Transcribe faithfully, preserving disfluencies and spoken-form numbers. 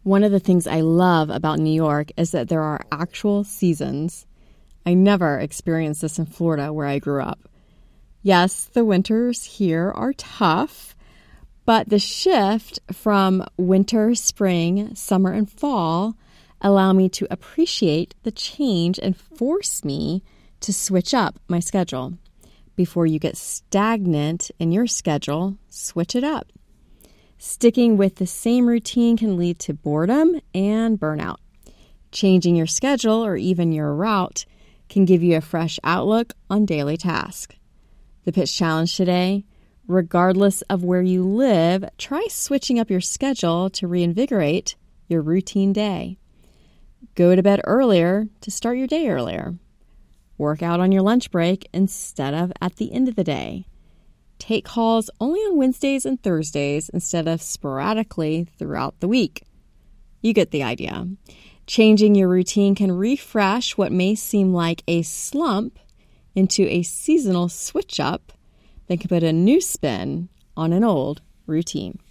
One of the things I love about New York is that there are actual seasons. I never experienced this in Florida where I grew up. Yes, the winters here are tough, but the shift from winter, spring, summer, and fall allow me to appreciate the change and force me to switch up my schedule. Before you get stagnant in your schedule, switch it up. Sticking with the same routine can lead to boredom and burnout. Changing your schedule or even your route can give you a fresh outlook on daily tasks. The pitch challenge today: regardless of where you live, try switching up your schedule to reinvigorate your routine day. Go to bed earlier to start your day earlier. Work out on your lunch break instead of at the end of the day. Take calls only on Wednesdays and Thursdays instead of sporadically throughout the week. You get the idea. Changing your routine can refresh what may seem like a slump into a seasonal switch-up that can put a new spin on an old routine.